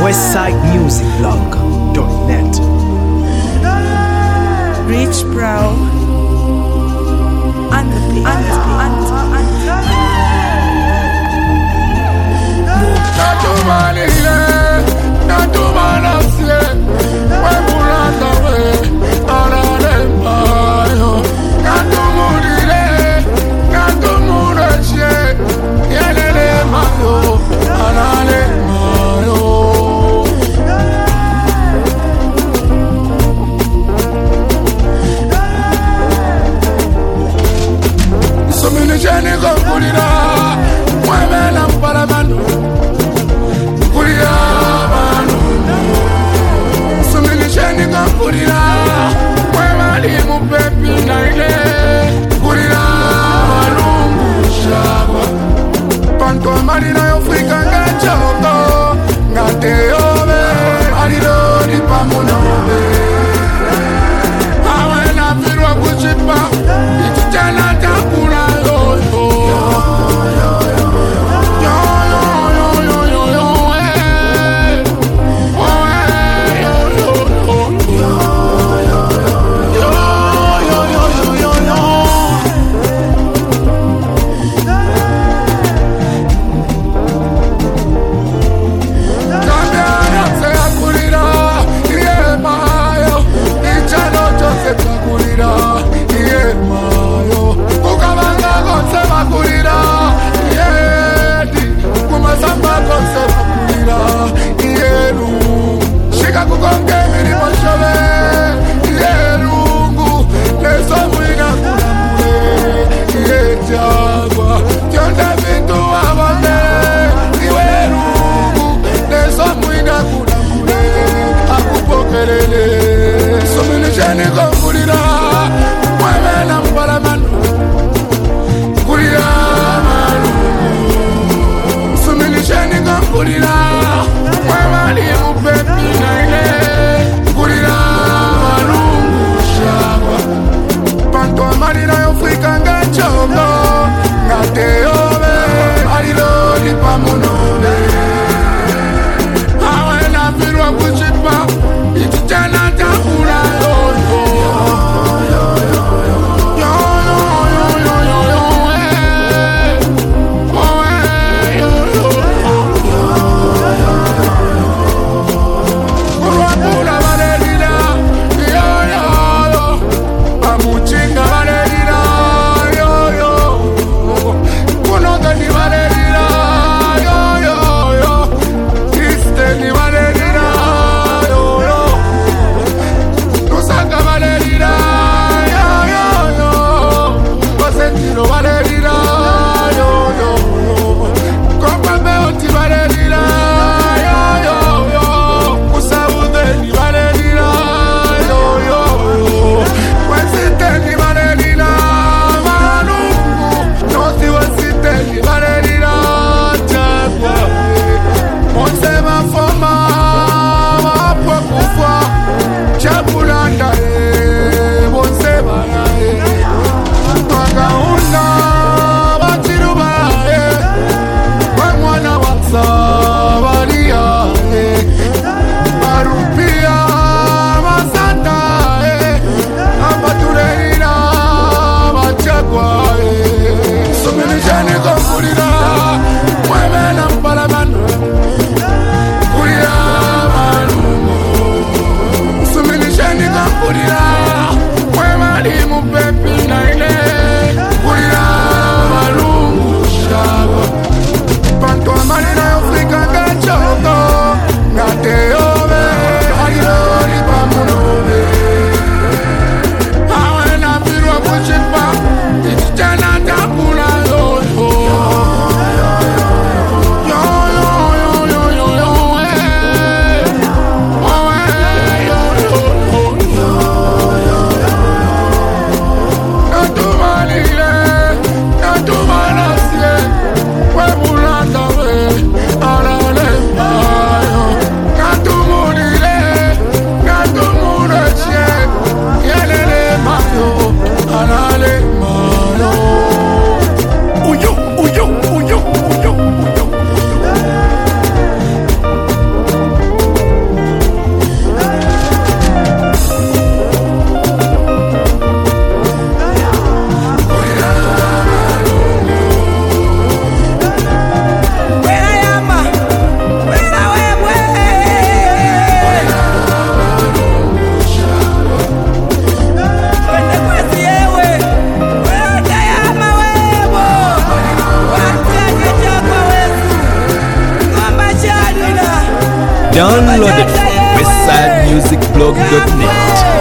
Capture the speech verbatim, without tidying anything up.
westside music blog dot net. Rich Brow and the beat. Not too many, not too many, when we run away, all of them are. Not too many, not too many, yeah, they mayo, all of them mayo. So many journeys go put it up, mueve la para mano. So many shiny can put it out. Where I live, my baby, night. Put it out, Lungu Shaba. Tanto marina yo fui cangachoko. Ngate ove, marido di pamunobe. Awe na firwa kuchipa. Ituchana takuna yo yo. Cambia Downloaded from westside music blog dot net.